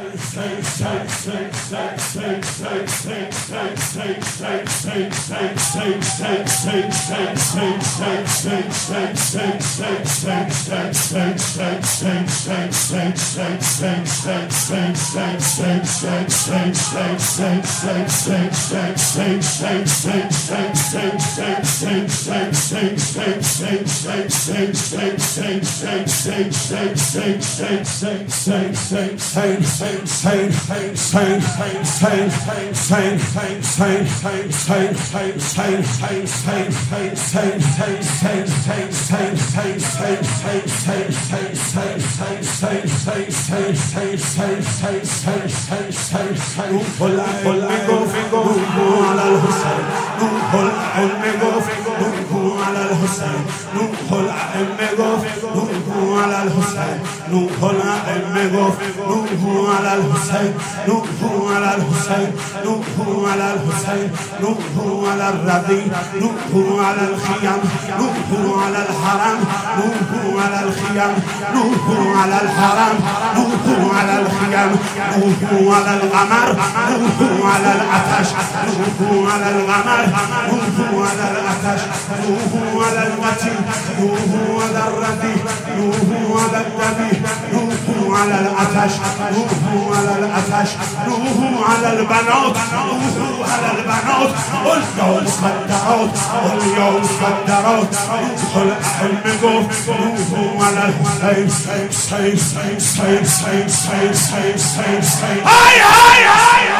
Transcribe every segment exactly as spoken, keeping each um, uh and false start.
نوره على الخيام، نوره على الحرم، نوره على الخيام، نوره على الحرم، نوره على الخيام، نوره على القمر، نوره على العطش، نوره على القمر، نوره على العطش، نوره على القتل، نوره على الردي، نوره على الدبي، نوره على العطش، نوره على العطش، نوره على البنات، نوره على البنات، اليوم صدرات، اليوم صدرات، ادخل علم قف، نوره على الحسين، سيد سيد سيد سيد سيد سيد سيد سيد هاي هاي هاي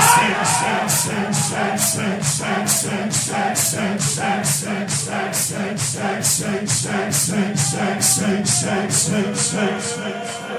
هاي